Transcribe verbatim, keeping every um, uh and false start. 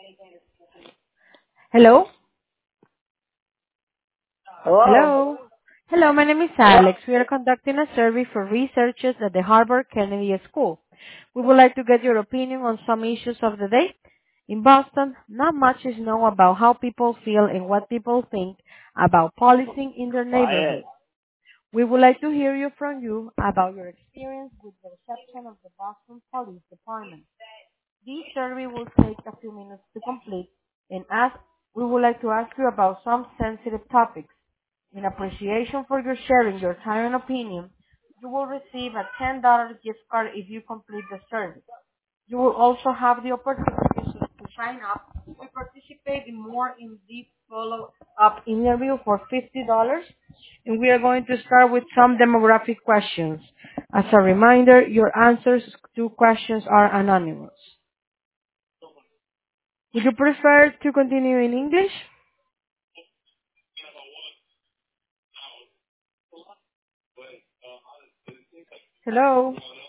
Hello? Hello. Hello? Hello, my name is Alex. We are conducting a survey for researchers at the Harvard Kennedy School. We would like to get your opinion on some issues of the day. In Boston, not much is known about how people feel and what people think about policing in their Quiet. neighborhood. We would like to hear you from you about your experience with the reception of the Boston Police Department. This survey will take a few minutes to complete, and as we would like to ask you about some sensitive topics. In appreciation for your sharing your time and opinion, you will receive a ten dollars gift card if you complete the survey. You will also have the opportunity to sign up and participate in more in-depth follow-up interview for fifty dollars. And we are going to start with some demographic questions. As a reminder, your answers to questions are anonymous. Would you prefer to continue in English? Hello?